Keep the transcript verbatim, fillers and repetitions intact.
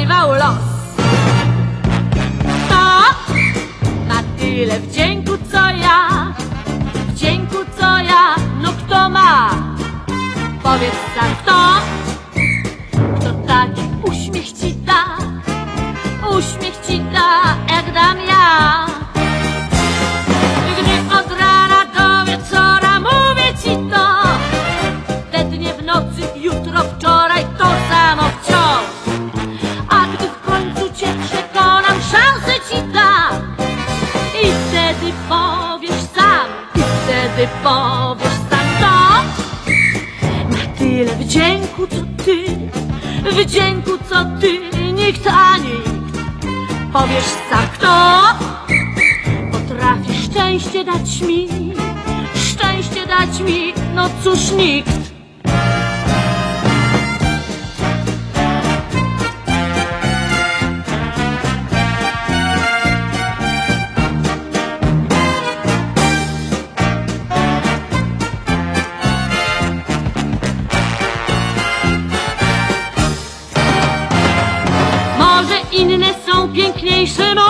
zagrywał los. Kto ma tyle wdzięku co ja? Wdzięku co ja? No kto ma? Powiedz sam kto? Kto taki uśmiech ci da? Uśmiech ci da, jak dam ja. Gdy od rana do wieczora mówię ci to, we dnie, w nocy, jutro, wczoraj, to samo wciąż. A gdy w końcu cię przekonam, szansę ci dam. I wtedy powiesz sam, i wtedy powiesz sam to. Ma tyle wdzięku co ty, wdzięku co ty, nikt a nikt. Powiesz sam kto potrafi szczęście dać mi, szczęście dać mi, no cóż nikt. Może inne są piękniejsze,